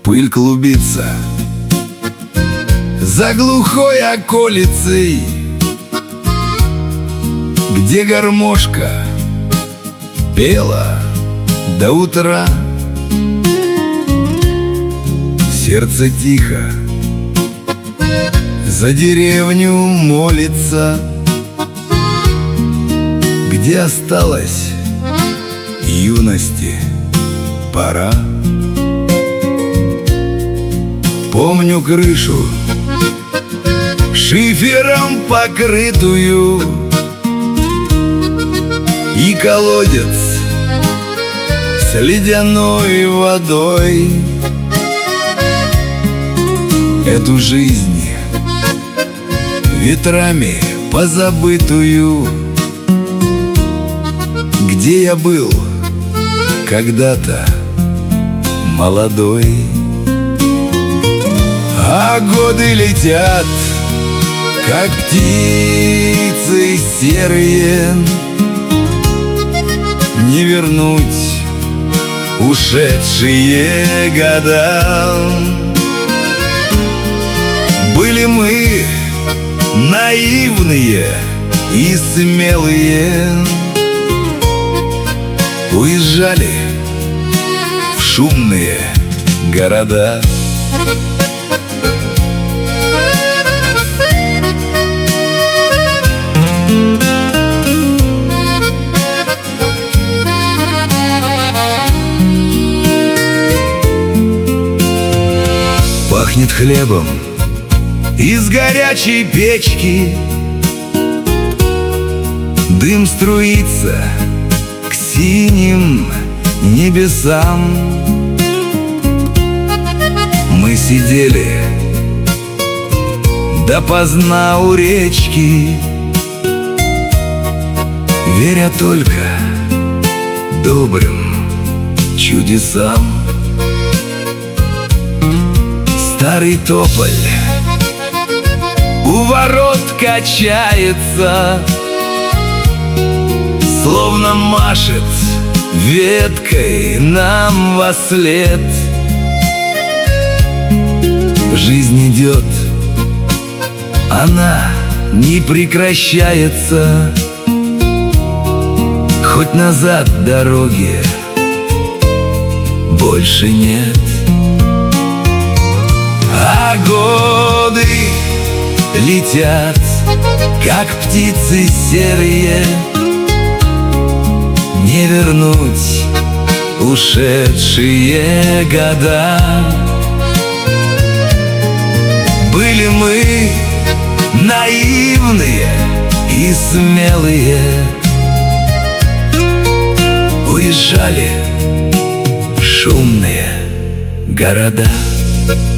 Пыль клубится за глухой околицей, где гармошка пела до утра. Сердце тихо за деревню молится, где осталась юности пора. Помню крышу шифером покрытую и колодец с ледяной водой. Эту жизнь ветрами позабытую, где я был когда-то молодой. А годы летят, как птицы серые, не вернуть ушедшие года. Были мы наивные и смелые, уезжали в шумные города. Пахнет хлебом из горячей печки, дым струится к синим небесам. Мы сидели допоздна у речки, веря только добрым чудесам. Старый тополь у ворот качается, словно машет веткой нам вослед. Жизнь идет, она не прекращается, хоть назад дороги больше нет. А годы летят, как птицы серые, не вернуть ушедшие года. Были мы наивные и смелые, уезжали в шумные города.